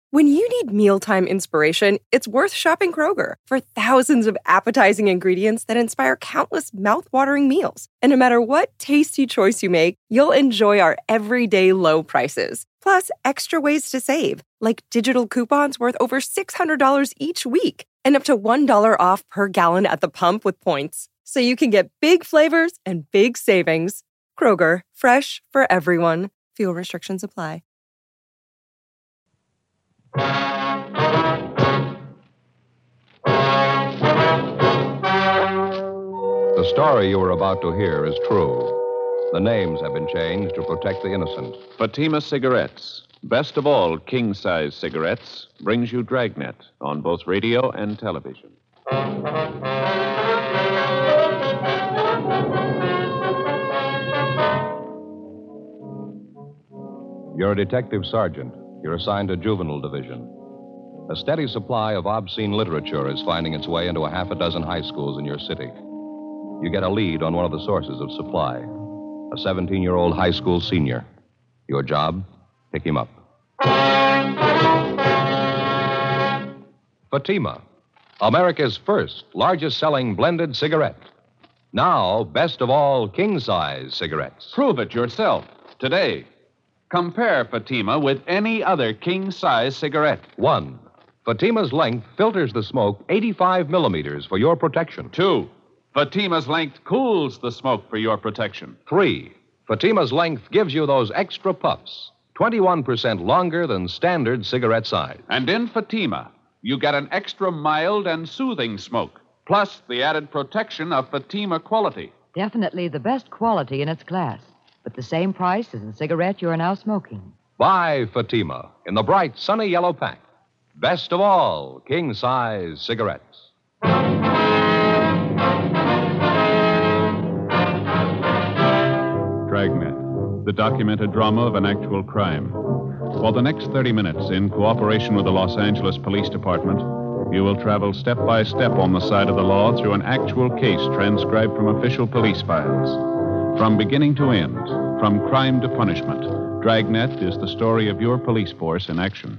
When you need mealtime inspiration, it's worth shopping Kroger for thousands of appetizing ingredients that inspire countless mouth-watering meals. And no matter what tasty choice you make, you'll enjoy our everyday low prices. Plus, extra ways to save, like digital coupons worth over $600 each week and up to $1 off per gallon at the pump with points. So you can get big flavors and big savings. Kroger, fresh for everyone. Fuel restrictions apply. The story you are about to hear is true. The names have been changed to protect the innocent. Fatima Cigarettes, best of all king-size cigarettes, brings you Dragnet on both radio and television. You're a detective sergeant. You're assigned to Juvenile Division. A steady supply of obscene literature is finding its way into a half a dozen high schools in your city. You get a lead on one of the sources of supply, a 17-year-old high school senior. Your job, pick him up. Fatima, America's first largest-selling blended cigarette. Now, best of all king-size cigarettes. Prove it yourself today. Compare Fatima with any other king-size cigarette. 1. Fatima's length filters the smoke 85 millimeters for your protection. 2. Fatima's length cools the smoke for your protection. 3. Fatima's length gives you those extra puffs, 21% longer than standard cigarette size. And in Fatima, you get an extra mild and soothing smoke, plus the added protection of Fatima quality. Definitely the best quality in its class, but the same price as the cigarette you are now smoking. Buy Fatima in the bright, sunny yellow pack. Best of all king-size cigarettes. Dragnet, the documented drama of an actual crime. For the next 30 minutes, in cooperation with the Los Angeles Police Department, you will travel step by step on the side of the law through an actual case transcribed from official police files. From beginning to end, from crime to punishment, Dragnet is the story of your police force in action.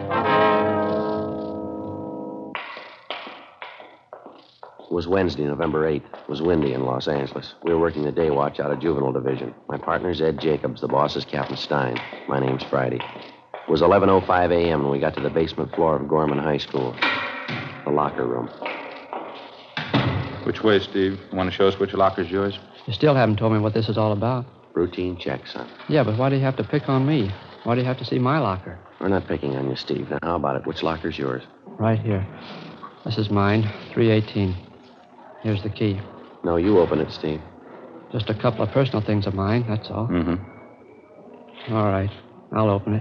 It was Wednesday, November 8th. It was windy in Los Angeles. We were working the day watch out of Juvenile Division. My partner's Ed Jacobs. The boss is Captain Stein. My name's Friday. It was 11:05 a.m. when we got to the basement floor of Gorman High School. The locker room. Which way, Steve? You want to show us which locker's yours? You still haven't told me what this is all about. Routine check, son. Yeah, but why do you have to pick on me? Why do you have to see my locker? We're not picking on you, Steve. Now, how about it? Which locker's yours? Right here. This is mine, 318. Here's the key. No, you open it, Steve. Just a couple of personal things of mine, that's all. Mm-hmm. All right. I'll open it.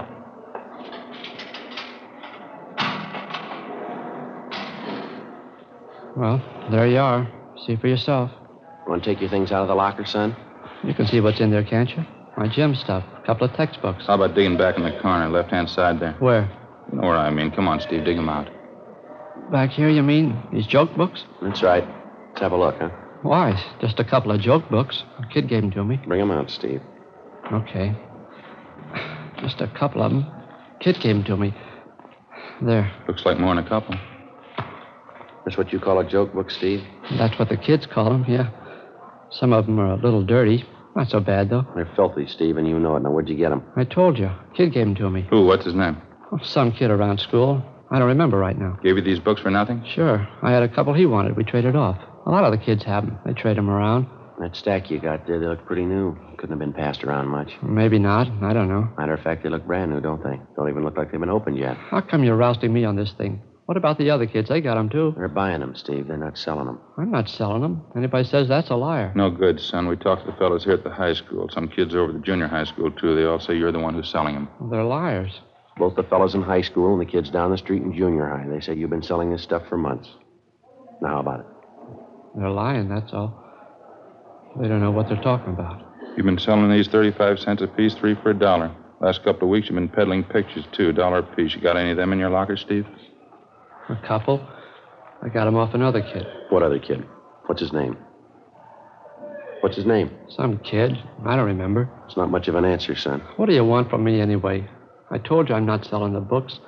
Well, there you are. See for yourself. You want to take your things out of the locker, son? You can see what's in there, can't you? My gym stuff. A couple of textbooks. How about digging back in the corner, left-hand side there? Where? You know where I mean. Come on, Steve, dig them out. Back here, you mean? These joke books? That's right. Let's have a look, huh? Why? Just a couple of joke books. A kid gave them to me. Bring them out, Steve. Okay. Just a couple of them. Kid gave them to me. There. Looks like more than a couple. That's what you call a joke book, Steve? That's what the kids call them, yeah. Some of them are a little dirty. Not so bad, though. They're filthy, Steve, and you know it. Now, where'd you get them? I told you. Kid gave them to me. Who? What's his name? Oh, some kid around school. I don't remember right now. Gave you these books for nothing? Sure. I had a couple he wanted. We traded off. A lot of the kids have them. They trade them around. That stack you got there, they look pretty new. Couldn't have been passed around much. Maybe not. I don't know. Matter of fact, they look brand new, don't they? Don't even look like they've been opened yet. How come you're rousting me on this thing? What about the other kids? They got them, too. They're buying them, Steve. They're not selling them. I'm not selling them. Anybody says that's a liar. No good, son. We talked to the fellows here at the high school. Some kids over at the junior high school, too. They all say you're the one who's selling them. Well, they're liars. Both the fellows in high school and the kids down the street in junior high. They say you've been selling this stuff for months. Now, how about it? They're lying, that's all. They don't know what they're talking about. You've been selling these 35 cents a piece, 3 for $1. Last couple of weeks, you've been peddling pictures, too, $1 a piece. You got any of them in your locker, Steve? A couple. I got them off another kid. What other kid? What's his name? What's his name? Some kid. I don't remember. It's not much of an answer, son. What do you want from me anyway? I told you I'm not selling the books.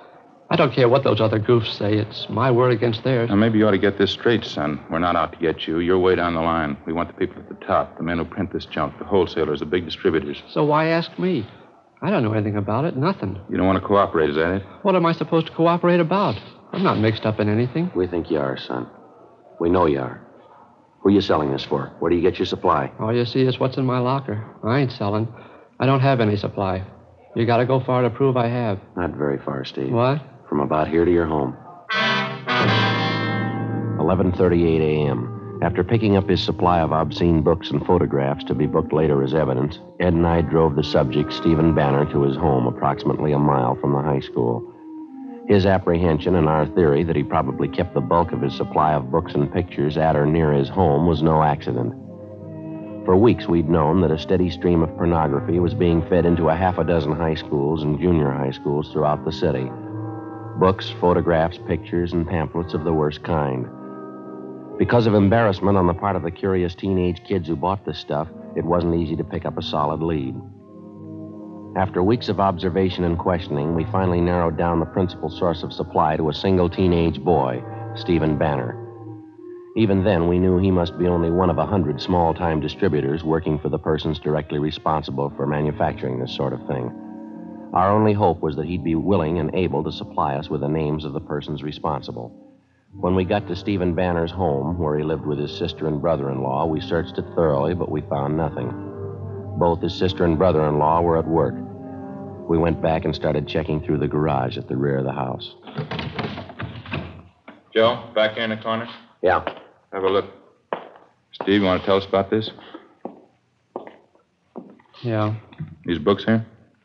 I don't care what those other goofs say. It's my word against theirs. Now, maybe you ought to get this straight, son. We're not out to get you. You're way down the line. We want the people at the top, the men who print this junk, the wholesalers, the big distributors. So why ask me? I don't know anything about it. Nothing. You don't want to cooperate, is that it? What am I supposed to cooperate about? I'm not mixed up in anything. We think you are, son. We know you are. Who are you selling this for? Where do you get your supply? All you see is what's in my locker. I ain't selling. I don't have any supply. You got to go far to prove I have. Not very far, Steve. What? From about here to your home. 11:38 a.m. After picking up his supply of obscene books and photographs to be booked later as evidence, Ed and I drove the subject, Stephen Banner, to his home approximately a mile from the high school. His apprehension and our theory that he probably kept the bulk of his supply of books and pictures at or near his home was no accident. For weeks, we'd known that a steady stream of pornography was being fed into a half a dozen high schools and junior high schools throughout the city. Books, photographs, pictures, and pamphlets of the worst kind. Because of embarrassment on the part of the curious teenage kids who bought this stuff, it wasn't easy to pick up a solid lead. After weeks of observation and questioning, we finally narrowed down the principal source of supply to a single teenage boy, Stephen Banner. Even then, we knew he must be only one of 100 small-time distributors working for the persons directly responsible for manufacturing this sort of thing. Our only hope was that he'd be willing and able to supply us with the names of the persons responsible. When we got to Stephen Banner's home, where he lived with his sister and brother-in-law, we searched it thoroughly, but we found nothing. Both his sister and brother-in-law were at work. We went back and started checking through the garage at the rear of the house. Joe, back here in the corner? Yeah. Have a look. Steve, you want to tell us about this? Yeah. These books here?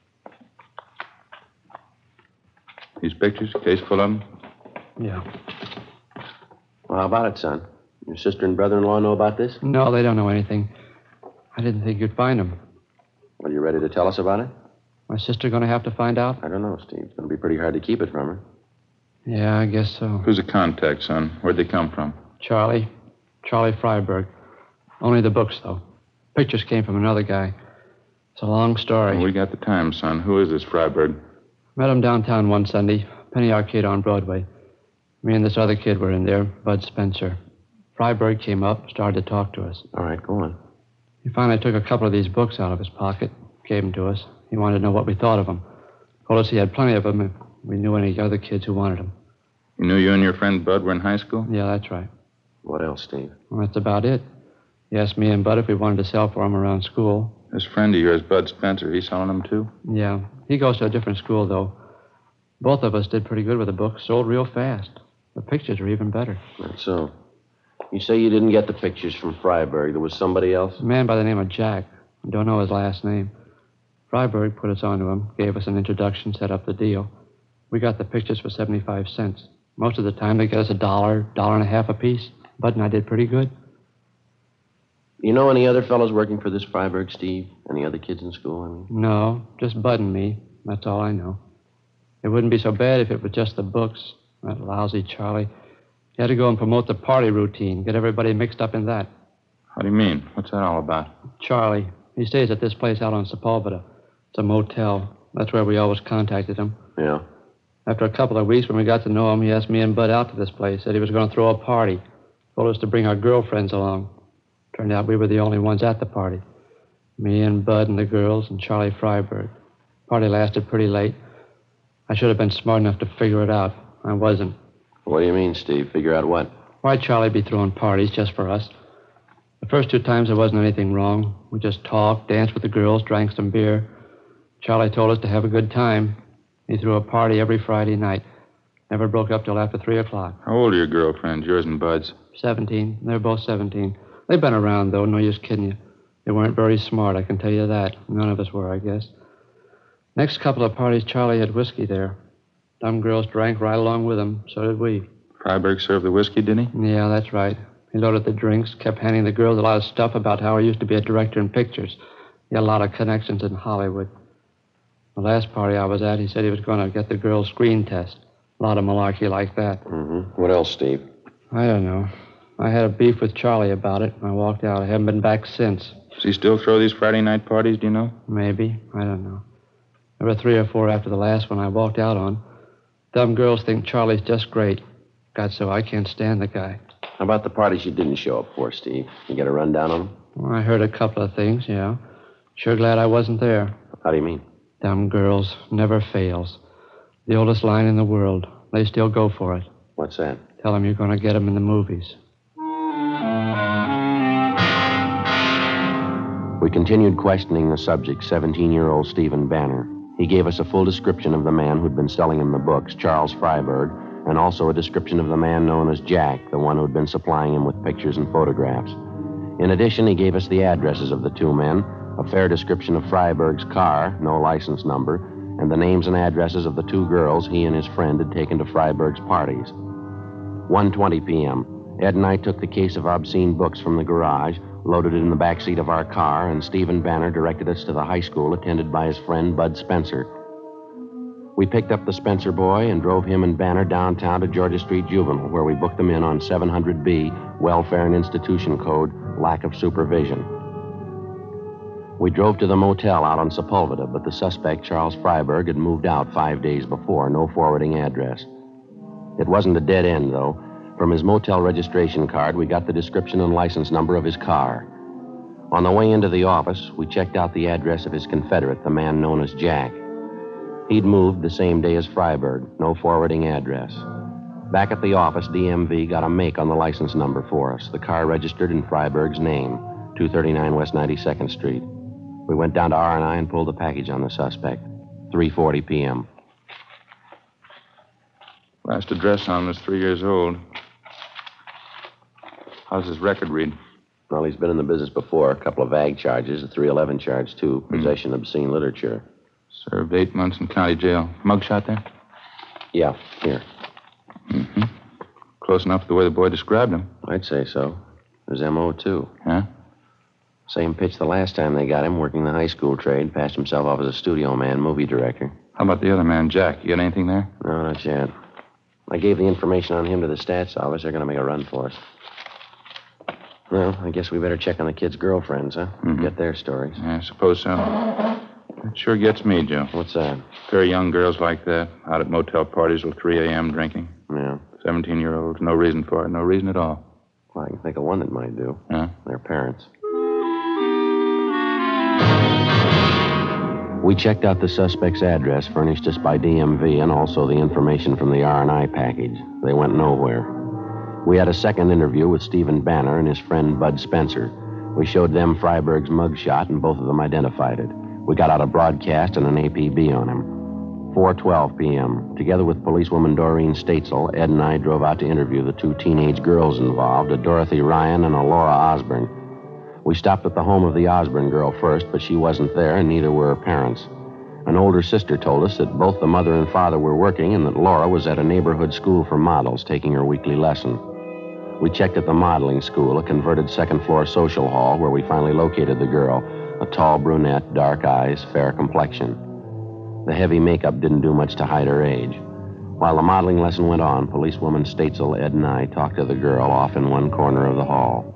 These pictures, case full of them? Yeah. Well, how about it, son? Your sister and brother-in-law know about this? No, they don't know anything. I didn't think you'd find them. Well, you ready to tell us about it? My sister going to have to find out? I don't know, Steve. It's going to be pretty hard to keep it from her. Yeah, I guess so. Who's the contact, son? Where'd they come from? Charlie Freiberg. Only the books, though. Pictures came from another guy. It's a long story. Well, we got the time, son. Who is this Freiberg? Met him downtown one Sunday, Penny Arcade on Broadway. Me and this other kid were in there, Bud Spencer. Freiberg came up, started to talk to us. All right, go on. He finally took a couple of these books out of his pocket, gave them to us. He wanted to know what we thought of them. Told us he had plenty of them if we knew any other kids who wanted them. You knew you and your friend Bud were in high school? Yeah, that's right. What else, Steve? Well, that's about it. He asked me and Bud if we wanted to sell for him around school. This friend of yours, Bud Spencer, he's selling them too? Yeah. He goes to a different school, though. Both of us did pretty good with the books. Sold real fast. The pictures are even better. That's so. You say you didn't get the pictures from Freiberg. There was somebody else? A man by the name of Jack. I don't know his last name. Freiberg put us onto him, gave us an introduction, set up the deal. We got the pictures for 75 cents. Most of the time, they get us $1.50 a piece. Bud and I did pretty good. You know any other fellows working for this Freiberg, Steve? Any other kids in school, I mean? No, just Bud and me. That's all I know. It wouldn't be so bad if it was just the books. That lousy Charlie. He had to go and promote the party routine, get everybody mixed up in that. How do you mean? What's that all about? Charlie. He stays at this place out on Sepulveda. It's a motel. That's where we always contacted him. Yeah. After a couple of weeks, when we got to know him, he asked me and Bud out to this place. Said he was going to throw a party. Told us to bring our girlfriends along. Turned out we were the only ones at the party. Me and Bud and the girls and Charlie Freiberg. Party lasted pretty late. I should have been smart enough to figure it out. I wasn't. What do you mean, Steve? Figure out what? Why'd Charlie be throwing parties just for us? The first 2 times there wasn't anything wrong. We just talked, danced with the girls, drank some beer. Charlie told us to have a good time. He threw a party every Friday night. Never broke up till after 3 o'clock. How old are your girlfriends, yours and Bud's? 17. They're both 17. They've been around, though. No use kidding you. They weren't very smart, I can tell you that. None of us were, I guess. Next couple of parties, Charlie had whiskey there. Dumb girls drank right along with him. So did we. Freiberg served the whiskey, did he? Yeah, that's right. He loaded the drinks, kept handing the girls a lot of stuff about how he used to be a director in pictures. He had a lot of connections in Hollywood. The last party I was at, he said he was going to get the girls' screen test. A lot of malarkey like that. Mm-hmm. What else, Steve? I don't know. I had a beef with Charlie about it, and I walked out. I haven't been back since. Does he still throw these Friday night parties, do you know? Maybe. I don't know. There were 3 or 4 after the last one I walked out on. Them girls think Charlie's just great. God, so I can't stand the guy. How about the parties you didn't show up for, Steve? You get a rundown on them? Well, I heard a couple of things, yeah. Sure glad I wasn't there. How do you mean? Them girls never fails. The oldest line in the world. They still go for it. What's that? Tell them you're going to get them in the movies. We continued questioning the subject, 17-year-old Stephen Banner. He gave us a full description of the man who'd been selling him the books, Charles Freiberg, and also a description of the man known as Jack, the one who'd been supplying him with pictures and photographs. In addition, he gave us the addresses of the two men, a fair description of Freiberg's car, no license number, and the names and addresses of the two girls he and his friend had taken to Freiberg's parties. 1:20 p.m. Ed and I took the case of obscene books from the garage, loaded it in the back seat of our car, and Stephen Banner directed us to the high school attended by his friend Bud Spencer. We picked up the Spencer boy and drove him and Banner downtown to Georgia Street Juvenile, where we booked them in on 700B, Welfare and Institution Code, lack of supervision. We drove to the motel out on Sepulveda, but the suspect, Charles Freiberg, had moved out 5 days before, no forwarding address. It wasn't a dead end, though. From his motel registration card, we got the description and license number of his car. On the way into the office, we checked out the address of his confederate, the man known as Jack. He'd moved the same day as Freiberg, no forwarding address. Back at the office, DMV got a make on the license number for us, the car registered in Freiberg's name, 239 West 92nd Street. We went down to R&I and pulled the package on the suspect, 3:40 p.m. Last address on him was 3 years old. How's his record read? Well, he's been in the business before. A couple of ag charges, a 311 charge, too. Possession of obscene literature. Served 8 months in county jail. Mugshot there? Yeah, here. Mm-hmm. Close enough to the way the boy described him. I'd say so. His M.O., too. Huh? Same pitch the last time they got him, working the high school trade. Passed himself off as a studio man, movie director. How about the other man, Jack? You got anything there? No, not yet. I gave the information on him to the stats office. They're going to make a run for us. Well, I guess we better check on the kids' girlfriends, huh? Mm-hmm. Get their stories. Yeah, I suppose so. It sure gets me, Joe. What's that? Very young girls like that, out at motel parties till 3 a.m. drinking. Yeah. 17-year-olds, no reason for it, no reason at all. Well, I can think of one that might do. Huh? Their parents. We checked out the suspect's address furnished us by DMV and also the information from the R&I package. They went nowhere. We had a second interview with Stephen Banner and his friend Bud Spencer. We showed them Freiberg's mugshot, and both of them identified it. We got out a broadcast and an APB on him. 4:12 p.m. Together with policewoman Doreen Statesel, Ed and I drove out to interview the two teenage girls involved, a Dorothy Ryan and a Laura Osborne. We stopped at the home of the Osborne girl first, but she wasn't there, and neither were her parents. An older sister told us that both the mother and father were working and that Laura was at a neighborhood school for models taking her weekly lesson. We checked at the modeling school, a converted second-floor social hall, where we finally located the girl, a tall brunette, dark eyes, fair complexion. The heavy makeup didn't do much to hide her age. While the modeling lesson went on, policewoman Statesel, Ed, and I talked to the girl off in one corner of the hall.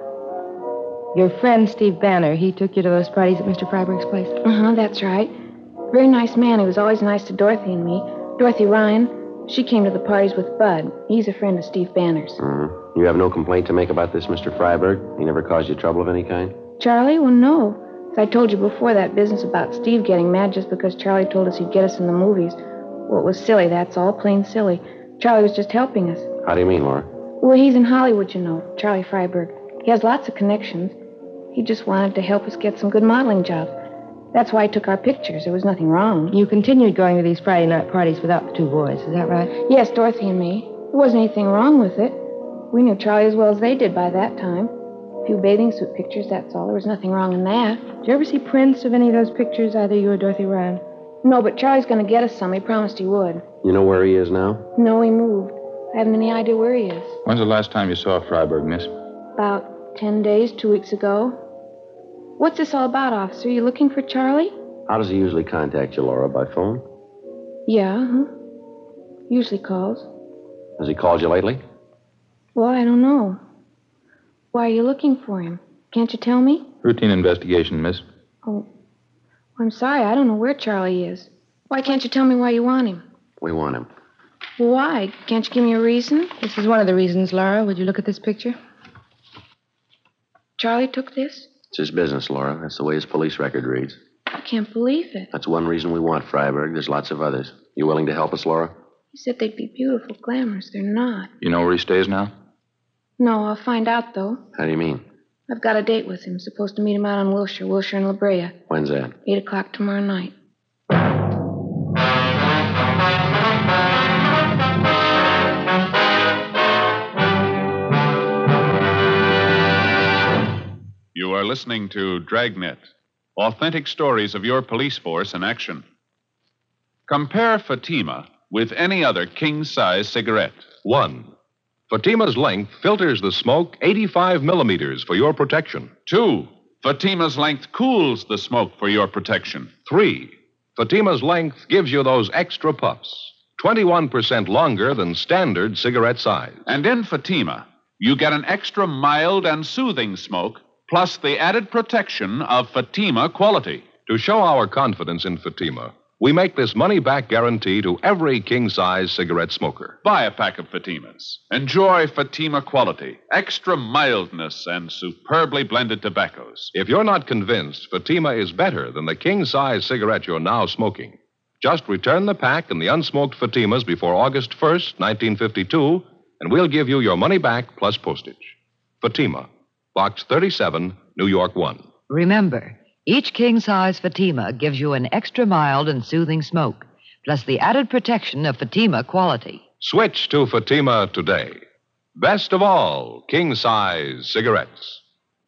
Your friend, Steve Banner, he took you to those parties at Mr. Freiberg's place? Uh-huh, that's right. Very nice man. He was always nice to Dorothy and me. Dorothy Ryan, she came to the parties with Bud. He's a friend of Steve Banner's. Mm-hmm. You have no complaint to make about this, Mr. Freiberg? He never caused you trouble of any kind? Charlie? Well, no. As I told you before, that business about Steve getting mad just because Charlie told us he'd get us in the movies. Well, it was silly, that's all. Plain silly. Charlie was just helping us. How do you mean, Laura? Well, he's in Hollywood, you know, Charlie Freiberg. He has lots of connections. He just wanted to help us get some good modeling jobs. That's why he took our pictures. There was nothing wrong. You continued going to these Friday night parties without the two boys, is that right? Yes, Dorothy and me. There wasn't anything wrong with it. We knew Charlie as well as they did by that time. A few bathing suit pictures, that's all. There was nothing wrong in that. Did you ever see prints of any of those pictures, either you or Dorothy Ryan? No, but Charlie's going to get us some. He promised he would. You know where he is now? No, he moved. I haven't any idea where he is. When's the last time you saw Freiberg, miss? About 10 days, 2 weeks ago. What's this all about, officer? You looking for Charlie? How does he usually contact you, Laura? By phone? Yeah, huh? Usually calls. Has he called you lately? Well, I don't know. Why are you looking for him? Can't you tell me? Routine investigation, miss. Oh, I'm sorry. I don't know where Charlie is. Why can't you tell me why you want him? We want him. Why? Can't you give me a reason? This is one of the reasons, Laura. Would you look at this picture? Charlie took this? It's his business, Laura. That's the way his police record reads. I can't believe it. That's one reason we want Freiberg. There's lots of others. You willing to help us, Laura? He said they'd be beautiful, glamorous. They're not. You know where he stays now? No, I'll find out, though. How do you mean? I've got a date with him. Supposed to meet him out on Wilshire and La Brea. When's that? 8 o'clock tomorrow night. You are listening to Dragnet, authentic stories of your police force in action. Compare Fatima with any other king-size cigarette. 1. Fatima's length filters the smoke 85 millimeters for your protection. 2. Fatima's length cools the smoke for your protection. 3. Fatima's length gives you those extra puffs, 21% longer than standard cigarette size. And in Fatima, you get an extra mild and soothing smoke, plus the added protection of Fatima quality. To show our confidence in Fatima, we make this money-back guarantee to every king-size cigarette smoker. Buy a pack of Fatimas. Enjoy Fatima quality, extra mildness, and superbly blended tobaccos. If you're not convinced Fatima is better than the king-size cigarette you're now smoking, just return the pack and the unsmoked Fatimas before August 1st, 1952, and we'll give you your money back plus postage. Fatima, Box 37, New York 1. Remember, each king-size Fatima gives you an extra mild and soothing smoke, plus the added protection of Fatima quality. Switch to Fatima today. Best of all, king-size cigarettes.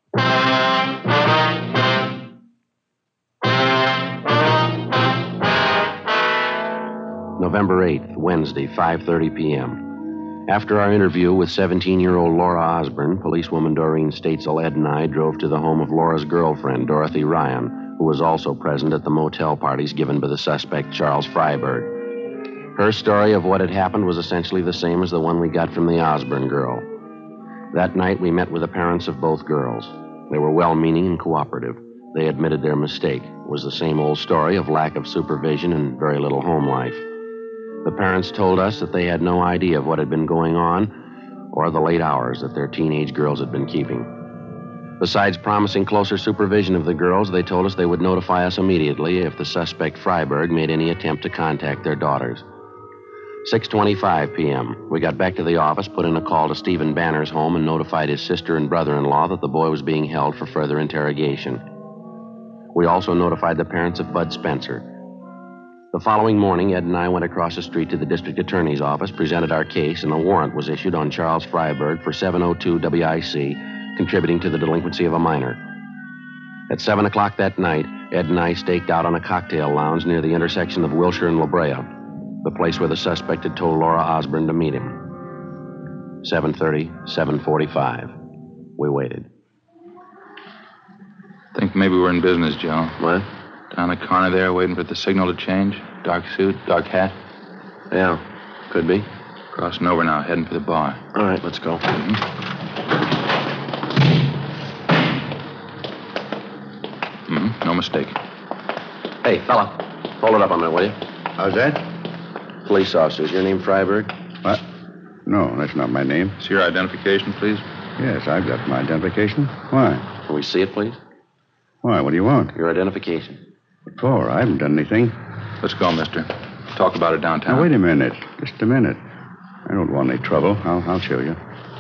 November 8th, Wednesday, 5:30 p.m. After our interview with 17-year-old Laura Osborne, policewoman Doreen Statesel, Ed, and I drove to the home of Laura's girlfriend, Dorothy Ryan, who was also present at the motel parties given by the suspect, Charles Freiberg. Her story of what had happened was essentially the same as the one we got from the Osborne girl. That night, we met with the parents of both girls. They were well-meaning and cooperative. They admitted their mistake. It was the same old story of lack of supervision and very little home life. The parents told us that they had no idea of what had been going on or the late hours that their teenage girls had been keeping. Besides promising closer supervision of the girls, they told us they would notify us immediately if the suspect Freiberg made any attempt to contact their daughters. 6:25 p.m. We got back to the office, put in a call to Stephen Banner's home, and notified his sister and brother-in-law that the boy was being held for further interrogation. We also notified the parents of Bud Spencer. The following morning, Ed and I went across the street to the district attorney's office, presented our case, and a warrant was issued on Charles Freiberg for 702 WIC, contributing to the delinquency of a minor. At 7 o'clock that night, Ed and I staked out on a cocktail lounge near the intersection of Wilshire and La Brea, the place where the suspect had told Laura Osborne to meet him. 7:30, 7:45. We waited. Think maybe we're in business, Joe. What? Down the corner there, waiting for the signal to change. Dark suit, dark hat. Yeah, could be. Crossing over now, heading for the bar. All right, let's go. No mistake. Hey, fella, hold it up a minute, will you? How's that? Police officer, is your name Freiberg? What? No, that's not my name. It's your identification, please. Yes, I've got my identification. Why? Can we see it, please? Why, what do you want? Your identification. What for? I haven't done anything. Let's go, mister. Talk about it downtown. Now, wait a minute. Just a minute. I don't want any trouble. I'll show you.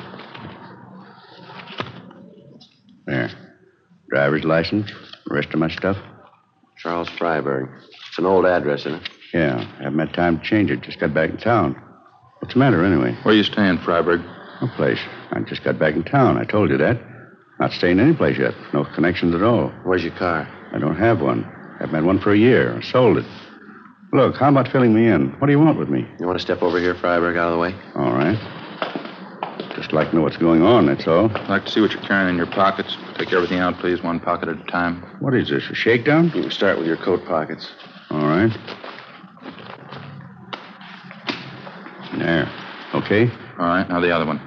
There. Driver's license, the rest of my stuff. Charles Freiberg. It's an old address, isn't it? Yeah, haven't had time to change it. Just got back in town. What's the matter, anyway? Where are you staying, Freiberg? No place. I just got back in town. I told you that. Not staying any place yet. No connections at all. Where's your car? I don't have one. Haven't had one for a year. I sold it. Look, how about filling me in? What do you want with me? You want to step over here, Freiberg, out of the way? All right. Just like to know what's going on, that's all. I'd like to see what you're carrying in your pockets. Take everything out, please, one pocket at a time. What is this, a shakedown? You can start with your coat pockets. All right. There. Okay? All right, now the other one.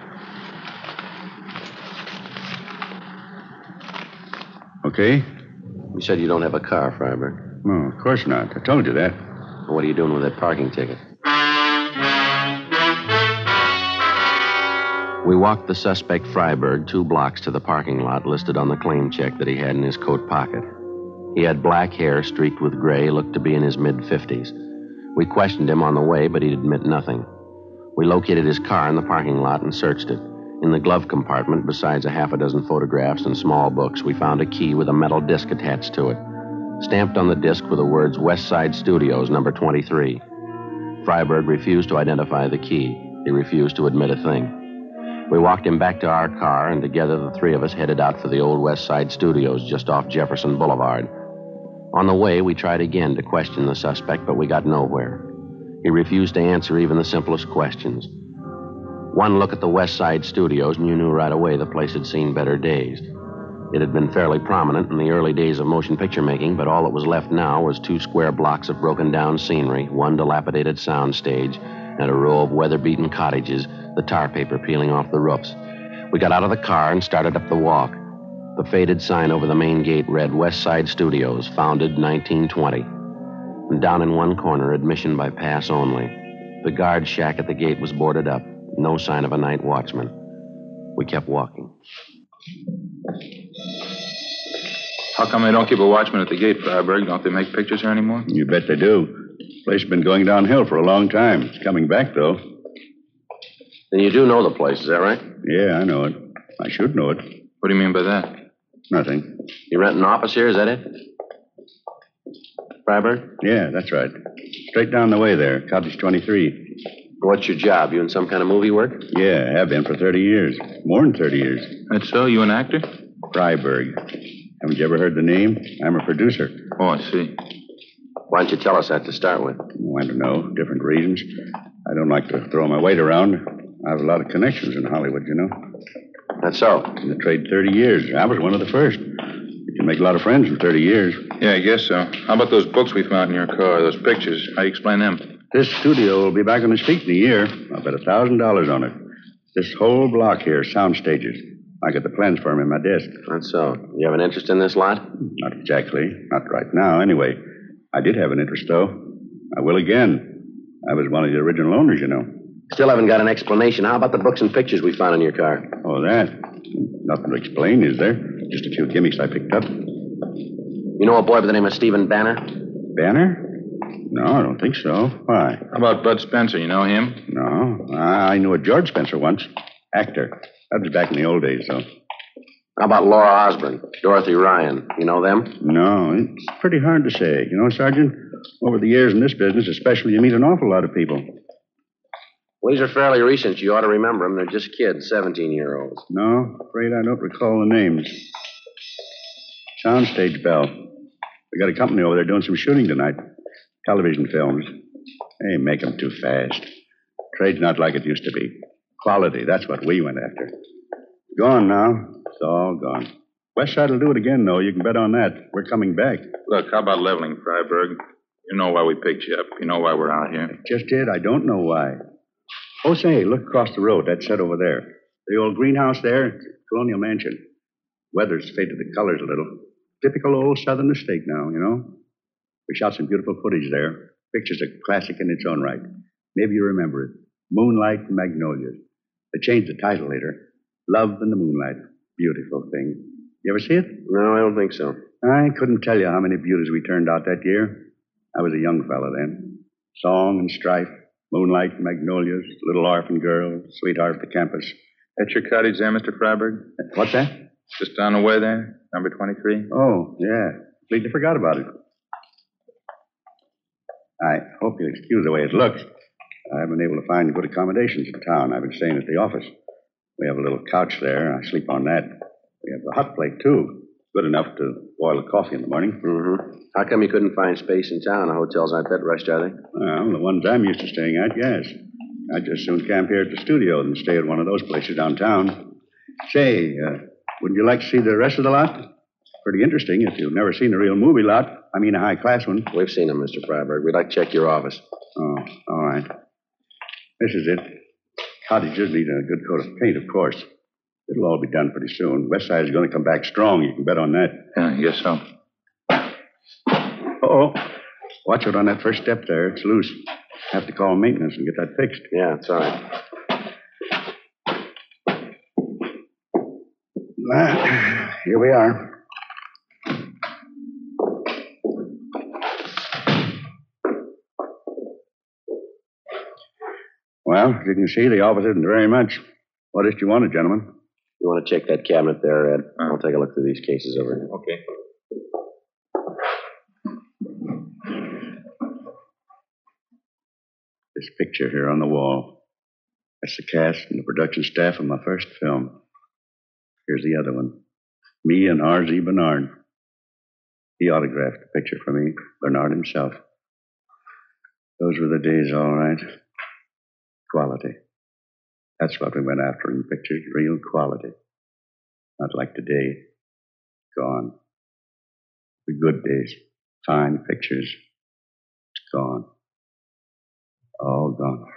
Okay? You said you don't have a car, Freiberg. No, of course not. I told you that. Well, what are you doing with that parking ticket? We walked the suspect Freiberg 2 blocks to the parking lot listed on the claim check that he had in his coat pocket. He had black hair streaked with gray, looked to be in his mid-50s. We questioned him on the way, but he'd admit nothing. We located his car in the parking lot and searched it. In the glove compartment, besides a half a dozen photographs and small books, we found a key with a metal disc attached to it. Stamped on the disc were the words West Side Studios, number 23. Freiberg refused to identify the key. He refused to admit a thing. We walked him back to our car, and together the 3 of us headed out for the old West Side Studios just off Jefferson Boulevard. On the way, we tried again to question the suspect, but we got nowhere. He refused to answer even the simplest questions. One look at the West Side Studios, and you knew right away the place had seen better days. It had been fairly prominent in the early days of motion picture making, but all that was left now was 2 square blocks of broken-down scenery, 1 dilapidated soundstage, and a row of weather-beaten cottages, the tar paper peeling off the roofs. We got out of the car and started up the walk. The faded sign over the main gate read West Side Studios, founded 1920. And down in one corner, admission by pass only. The guard shack at the gate was boarded up. No sign of a night watchman. We kept walking. How come they don't keep a watchman at the gate, Freiberg? Don't they make pictures here anymore? You bet they do. The place has been going downhill for a long time. It's coming back, though. Then you do know the place, is that right? Yeah, I know it. I should know it. What do you mean by that? Nothing. You rent an office here, is that it? Freiberg? Yeah, that's right. Straight down the way there, Cottage 23. What's your job? You in some kind of movie work? Yeah, I have been for 30 years. More than 30 years. That's so? You an actor? Freiberg. Haven't you ever heard the name? I'm a producer. Oh, I see. Why don't you tell us that to start with? Oh, I don't know. Different reasons. I don't like to throw my weight around. I have a lot of connections in Hollywood, you know. That's so. In the trade 30 years. I was one of the first. You can make a lot of friends in 30 years. Yeah, I guess so. How about those books we found in your car, those pictures? How do you explain them? This studio will be back on its feet in a year. I'll bet $1,000 on it. This whole block here, sound stages. I got the plans for them in my desk. That's so. You have an interest in this lot? Not exactly. Not right now, anyway. I did have an interest, though. I will again. I was one of the original owners, you know. Still haven't got an explanation. How about the books and pictures we found in your car? Oh, that? Nothing to explain, is there? Just a few gimmicks I picked up. You know a boy by the name of Stephen Banner? Banner? No, I don't think so. Why? How about Bud Spencer? You know him? No. I knew a George Spencer once. Actor. That was back in the old days, though. How about Laura Osborne, Dorothy Ryan? You know them? No, it's pretty hard to say. You know, Sergeant, over the years in this business, especially, you meet an awful lot of people. Well, these are fairly recent. You ought to remember them. They're just kids, 17-year-olds. No, afraid I don't recall the names. Soundstage Bell. We got a company over there doing some shooting tonight. Television films. They make them too fast. Trade's not like it used to be. Quality, that's what we went after. Gone now. It's all gone. West Side will do it again, though. You can bet on that. We're coming back. Look, how about leveling, Freiberg? You know why we picked you up. You know why we're out here. Just it. I don't know why. Oh, say, look across the road. That's set over there. The old greenhouse there, it's a colonial mansion. Weather's faded the colors a little. Typical old southern estate now, you know. We shot some beautiful footage there. Picture's a classic in its own right. Maybe you remember it. Moonlight and Magnolias. They changed the title later. Love in the Moonlight. Beautiful thing. You ever see it? No, I don't think so. I couldn't tell you how many beauties we turned out that year. I was a young fella then. Song and strife, moonlight and magnolias, little orphan girl, sweetheart at the campus. That's your cottage there, Mr. Freiberg? What's that? Just down the way there, number 23? Oh, yeah. Completely forgot about it. I hope you'll excuse the way it looks. I haven't been able to find good accommodations in town. I've been staying at the office. We have a little couch there. I sleep on that. We have a hot plate, too. Good enough to boil the coffee in the morning. Mm-hmm. How come you couldn't find space in town? The hotels aren't that rushed, are they? Well, the ones I'm used to staying at, yes. I'd just soon camp here at the studio than stay at one of those places downtown. Say, wouldn't you like to see the rest of the lot? Pretty interesting if you've never seen a real movie lot. I mean a high-class one. We've seen them, Mr. Freiberg. We'd like to check your office. Oh, all right. This is it. Cottages need a good coat of paint, of course. It'll all be done pretty soon. West Side is going to come back strong. You can bet on that. Yeah, I guess so. Uh-oh. Watch out on that first step there. It's loose. Have to call maintenance and get that fixed. Yeah, it's all right. Here we are. Well, as you can see, the office isn't very much. What is it you wanted, gentlemen? You want to check that cabinet there, Ed? I'll take a look through these cases over here. Okay. This picture here on the wall. That's the cast and the production staff of my first film. Here's the other one. Me and R.Z. Bernard. He autographed the picture for me, Bernard himself. Those were the days, all right. Quality. That's what we went after in pictures, real quality. Not like today. Gone. The good days. Fine pictures. It's gone. All gone.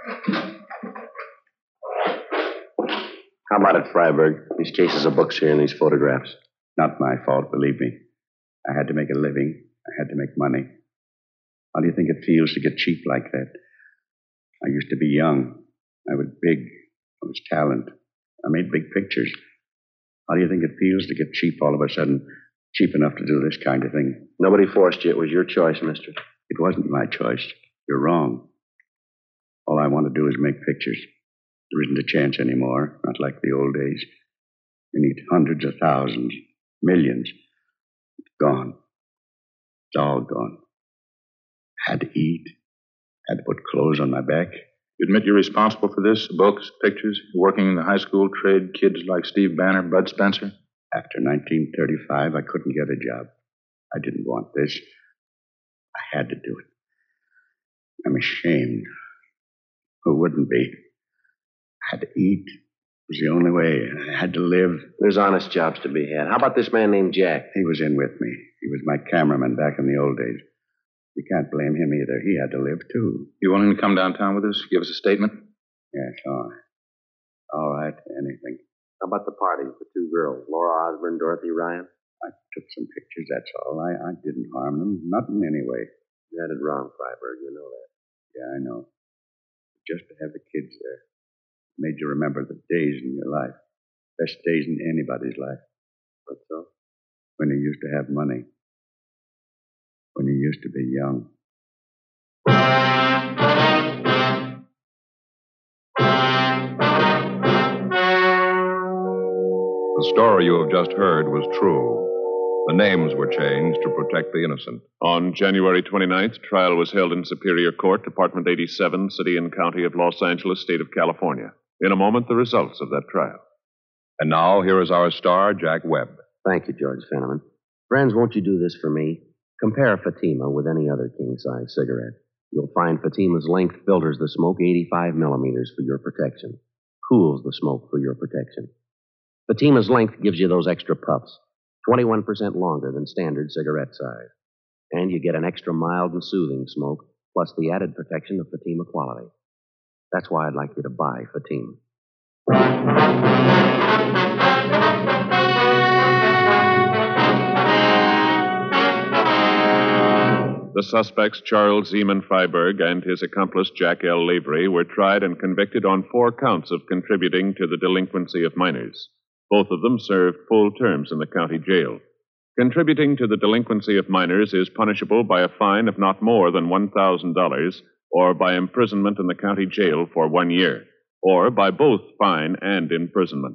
How about it, Freiberg? These cases of books here and these photographs. Not my fault, believe me. I had to make a living. I had to make money. How do you think it feels to get cheap like that? I used to be young. I was big. I was talent. I made big pictures. How do you think it feels to get cheap all of a sudden? Cheap enough to do this kind of thing? Nobody forced you. It was your choice, mister. It wasn't my choice. You're wrong. All I want to do is make pictures. There isn't a chance anymore, not like the old days. You need hundreds of thousands, millions. It's gone. It's all gone. Had to eat. Had to put clothes on my back. You admit you're responsible for this? Books, pictures, working in the high school trade, kids like Steve Banner, Bud Spencer? After 1935, I couldn't get a job. I didn't want this. I had to do it. I'm ashamed. Who wouldn't be? I had to eat. It was the only way. I had to live. There's honest jobs to be had. How about this man named Jack? He was in with me. He was my cameraman back in the old days. You can't blame him either. He had to live, too. You willing to come downtown with us? Give us a statement? Yes, all right. All right, anything. How about the party with the two girls, Laura Osborne, Dorothy Ryan? I took some pictures, that's all. I didn't harm them. Not in any way. You had it wrong, Freiberg. You know that. Yeah, I know. Just to have the kids there made you remember the days in your life. Best days in anybody's life. What so? When you used to have money. When you used to be young. The story you have just heard was true. The names were changed to protect the innocent. On January 29th, trial was held in Superior Court, Department 87, City and County of Los Angeles, State of California. In a moment, the results of that trial. And now, here is our star, Jack Webb. Thank you, George Fenneman. Friends, won't you do this for me? Compare Fatima with any other king-size cigarette. You'll find Fatima's length filters the smoke 85 millimeters for your protection. Cools the smoke for your protection. Fatima's length gives you those extra puffs, 21% longer than standard cigarette size. And you get an extra mild and soothing smoke, plus the added protection of Fatima quality. That's why I'd like you to buy Fatima. The suspects, Charles Zeman Freiberg and his accomplice, Jack L. Lavery, were tried and convicted on 4 counts of contributing to the delinquency of minors. Both of them served full terms in the county jail. Contributing to the delinquency of minors is punishable by a fine of not more than $1,000 or by imprisonment in the county jail for 1 year, or by both fine and imprisonment.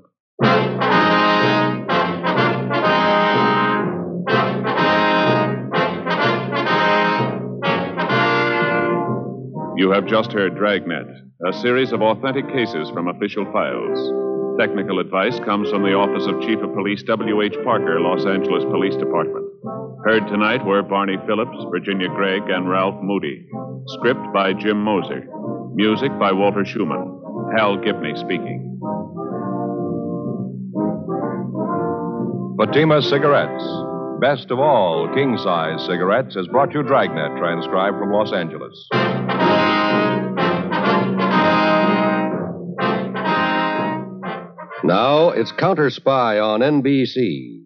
You have just heard Dragnet, a series of authentic cases from official files. Technical advice comes from the Office of Chief of Police W.H. Parker, Los Angeles Police Department. Heard tonight were Barney Phillips, Virginia Gregg, and Ralph Moody. Script by Jim Moser. Music by Walter Schumann. Hal Gibney speaking. Fatima Cigarettes. Best of all king-size cigarettes has brought you Dragnet, transcribed from Los Angeles. Now it's Counter Spy on NBC.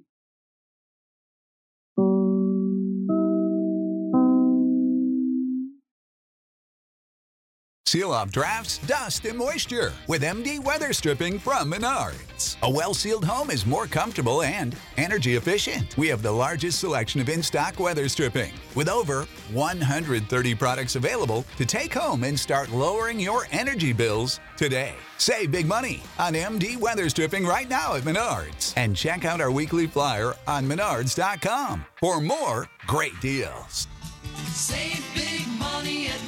See you seal off drafts, dust, and moisture with MD Weather Stripping from Menards. A well-sealed home is more comfortable and energy efficient. We have the largest selection of in-stock weather stripping with over 130 products available to take home and start lowering your energy bills today. Save big money on MD Weather Stripping right now at Menards. And check out our weekly flyer on Menards.com for more great deals. Save big money at